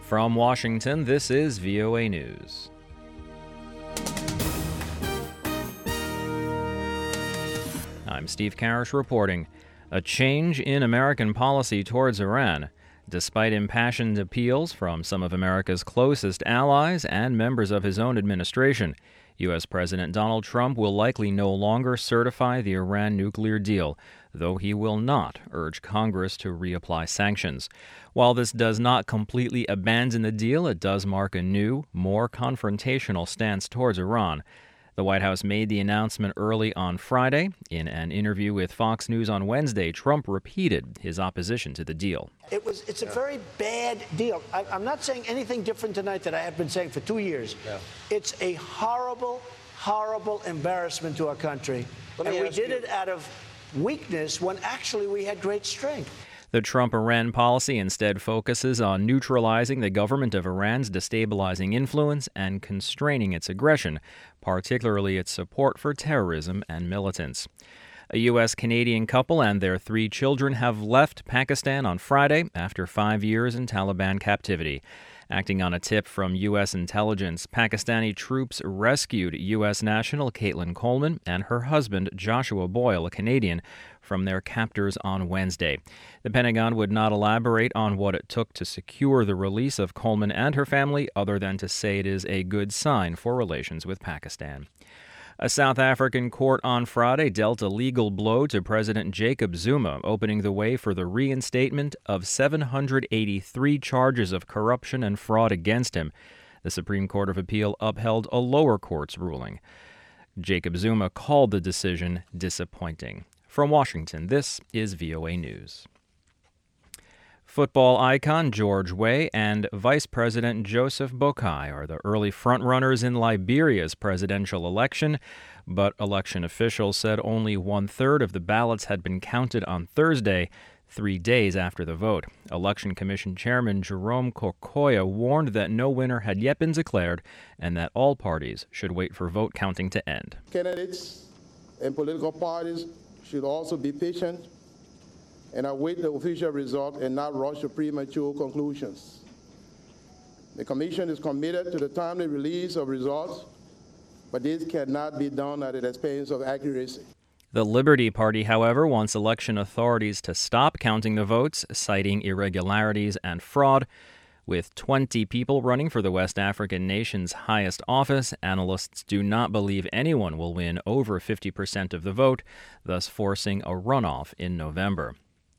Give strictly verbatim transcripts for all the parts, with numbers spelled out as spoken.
From Washington, this is V O A News. I'm Steve Karish reporting. A change in American policy towards Iran. Despite impassioned appeals from some of America's closest allies and members of his own administration, U S. President Donald Trump will likely no longer certify the Iran nuclear deal, though he will not urge Congress to reapply sanctions. While this does not completely abandon the deal, it does mark a new, more confrontational stance towards Iran. The White House made the announcement early on Friday. In an interview with Fox News on Wednesday, Trump repeated his opposition to the deal. It was, it's a very bad deal. I, I'm not saying anything different tonight that I have been saying for two years. Yeah. It's a horrible, horrible embarrassment to our country. And we did you. it out of weakness when actually we had great strength. The Trump-Iran policy instead focuses on neutralizing the government of Iran's destabilizing influence and constraining its aggression, particularly its support for terrorism and militants. A U S-Canadian couple and their three children have left Pakistan on Friday after five years in Taliban captivity. Acting on a tip from U S intelligence, Pakistani troops rescued U S national Caitlin Coleman and her husband Joshua Boyle, a Canadian, from their captors on Wednesday. The Pentagon would not elaborate on what it took to secure the release of Coleman and her family, other than to say it is a good sign for relations with Pakistan. A South African court on Friday dealt a legal blow to President Jacob Zuma, opening the way for the reinstatement of seven hundred eighty-three charges of corruption and fraud against him. The Supreme Court of Appeal upheld a lower court's ruling. Jacob Zuma called the decision disappointing. From Washington, this is V O A News. Football icon George Weah and Vice President Joseph Boakai are the early frontrunners in Liberia's presidential election, but election officials said only one-third of the ballots had been counted on Thursday, three days after the vote. Election Commission Chairman Jerome Kokoya warned that no winner had yet been declared and that all parties should wait for vote counting to end. Candidates and political parties should also be patient and await the official result and not rush to premature conclusions. The Commission is committed to the timely release of results, but this cannot be done at the expense of accuracy. The Liberty Party, however, wants election authorities to stop counting the votes, citing irregularities and fraud. With twenty people running for the West African nation's highest office, analysts do not believe anyone will win over fifty percent of the vote, thus forcing a runoff in November.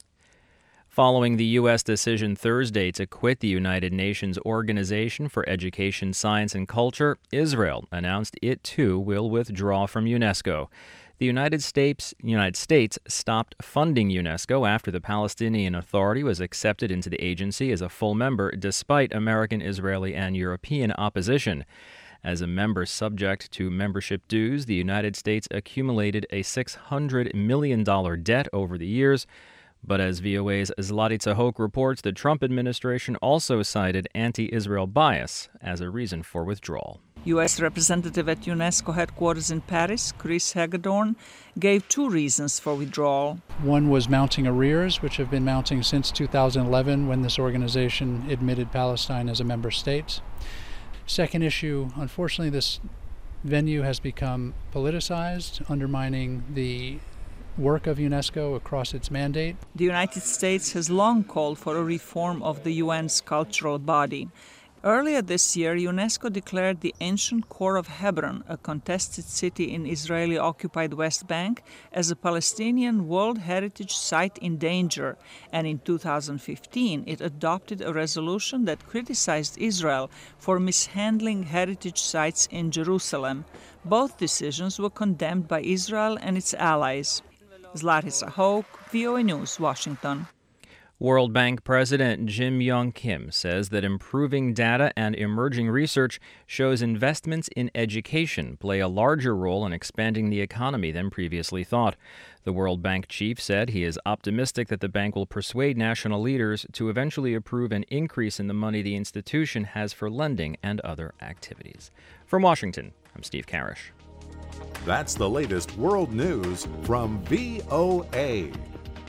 Following the U S decision Thursday to quit the United Nations Organization for Education, Science, and Culture, Israel announced it too will withdraw from UNESCO. The United States, United States stopped funding UNESCO after the Palestinian Authority was accepted into the agency as a full member despite American, Israeli, and European opposition. As a member subject to membership dues, the United States accumulated a six hundred million dollars debt over the years. But as V O A's Zlatica Hoke reports, the Trump administration also cited anti-Israel bias as a reason for withdrawal. U S representative at UNESCO headquarters in Paris, Chris Hagedorn, gave two reasons for withdrawal. One was mounting arrears, which have been mounting since two thousand eleven when this organization admitted Palestine as a member state. Second issue, unfortunately, this venue has become politicized, undermining the work of UNESCO across its mandate. The United States has long called for a reform of the U N's cultural body. Earlier this year, UNESCO declared the ancient core of Hebron, a contested city in Israeli-occupied West Bank, as a Palestinian World Heritage Site in danger. And in two thousand fifteen, it adopted a resolution that criticized Israel for mishandling heritage sites in Jerusalem. Both decisions were condemned by Israel and its allies. Zlatica Hoke, V O A News, Washington. World Bank President Jim Yong Kim says that improving data and emerging research shows investments in education play a larger role in expanding the economy than previously thought. The World Bank chief said he is optimistic that the bank will persuade national leaders to eventually approve an increase in the money the institution has for lending and other activities. From Washington, I'm Steve Karish. That's the latest world news from V O A.